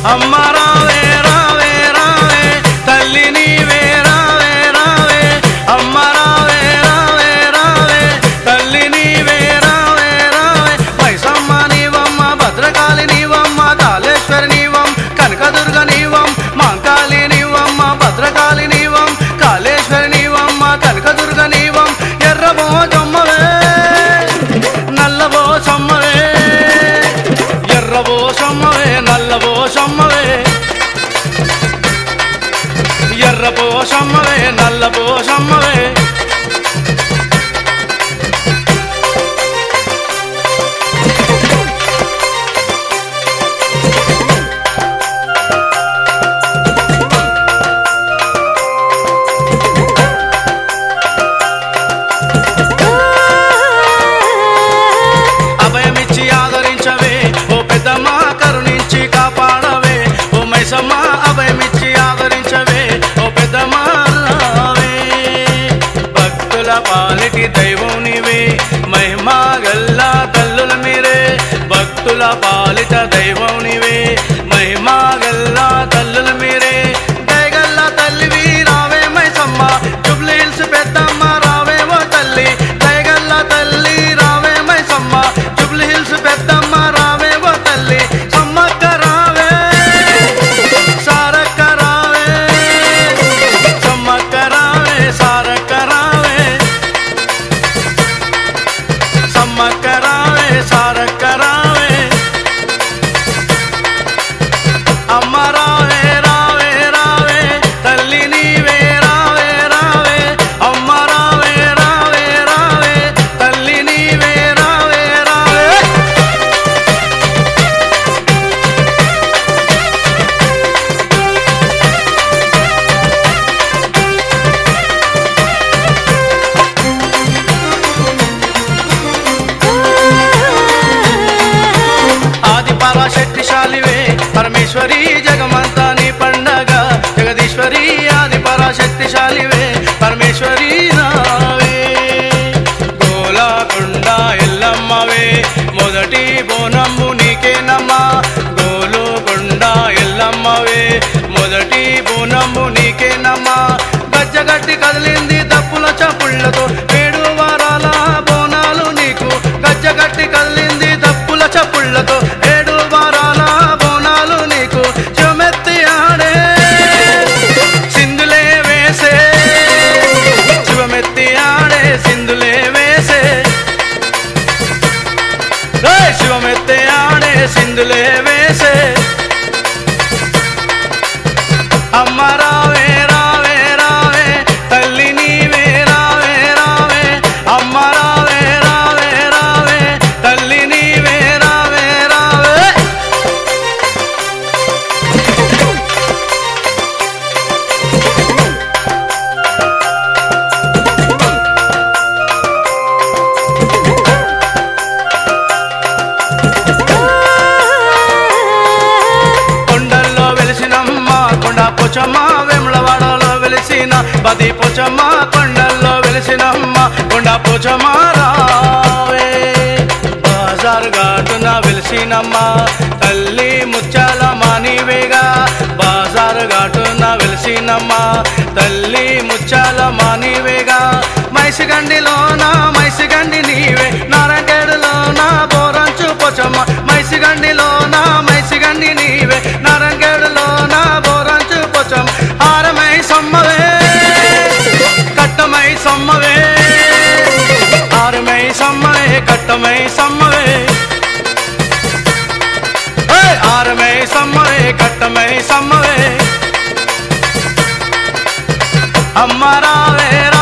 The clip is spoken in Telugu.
అమ్మ రావే రావే రావే తల్లి నీవే రావే రావే అమ్మ రావే రావే రావే తల్లి నీవే రావే రావే మైసమ్మ నీవమ్మ భద్రకాళి నీవమ్మ కాళేశ్వరి నీవం కనకదుర్గ నీవం మాంకాళి నీవమ్మ భద్రకాళి నీవం కాళేశ్వరి నీవమ్మ కనకదుర్గ నీవం ఎర్రబోజమ్మవే నల్లబోసమ్మవే ఎర్రబోసమ్మవే నల్లబోసమ్మవే ఎర్రబోసమ్మవే నల్లబోసమ్మవే అభయమిచ్చి ఆదరించవే ఓ పెద్దమ్మ కరుణించి కాపాడవే ఓ మైసమ్మ అభయమిచ్చి ఆదరించవే ఓ పెద్దమ్మ రావే భక్తుల పాలిటి దైవం నీవే మహిమా గల్లా తల్లుల మీరే భక్తుల పాలిట దైవం నీవే మహిమా గల్లా తల్లుల మీరే దయగల్లా తల్లివి రావే మైసమ్మ జూబ్లీ హిల్స్ పెద్దమ్మ రావే ఓ తల్లి దయగల్లా తల్లి రావే మైసమ్మ జూబ్లీ హిల్స్ పెద్దమ్మ రావే ఓ తల్లి సమ్మక్క రావే సారక్క రావే సమ్మక్క రావే సారక్క రావే సమ్మక్క రావే సారక్క రావే అమ్మ రావే రావే రావే తల్లి నీవే రావే రావే అమ్మ రావే రావే రావే తల్లి నీవే రావే రావే ఆది పరాశక్తిశాలివే పరమేశ్వరి జగమంతా నీ పండగ జగదీశ్వరి ఆది పరాశక్తిశాలివే పరమేశ్వరి రావే గోలాకొండ ఎల్లమ్మవే మొదటి బోనమ్ము నీకేనమ్మా గోలుకొండ ఎల్లమ్మవే మొదటి బోనమ్ము నీకేనమ్మా గజ్జగట్టి కదిలింది దప్పుల చప్పుళ్లతో 7 వారాల బోనాలు నీకు గజ్జగట్టి కదిలింది దప్పుల చప్పుళ్లతో 7 వారాల బోనాలు నీకు శివమెత్తి ఆడే సింధులే వేసే శివమెత్తి ఆడే సింధులే వేసే శివమెత్తి ఆడే సింధులే వేసే అమ్మ రావే రావే రావే తల్లి నీవే రావే రావే అమ్మ రావే రావే రావే తల్లి నీవే రావే రావే కొండల్లో వెలిసినమ్మ కొండ పోచమ్మ వేములవాడలో వెలిసిన బది పోచమ్మ కొండల్లో వెలిసినమ్మ కొండ పోచమ్మ రావే బాజార్ ఘాటున వెలిసినమ్మ తల్లి ముత్యాల మానివేగా బాజార్ ఘాటున వెలిసినమ్మ తల్లి ముత్యాల మానివేగా మైసిగండిలోన మైసిగండి నీవే నారంగేడులోన బోరంచు పోచమ్మ మైసిగండిలోన మైసిగండి నీవే నారంగేడులోన బోరంచు పోచమ్మ హారమై సమ్మవే కట్టమై సమ్మవే హారమై సమ్మవే కట్టమై సమ్మవే హారమై సమ్మవే కట్టమై సమ్మవే అమ్మ రావే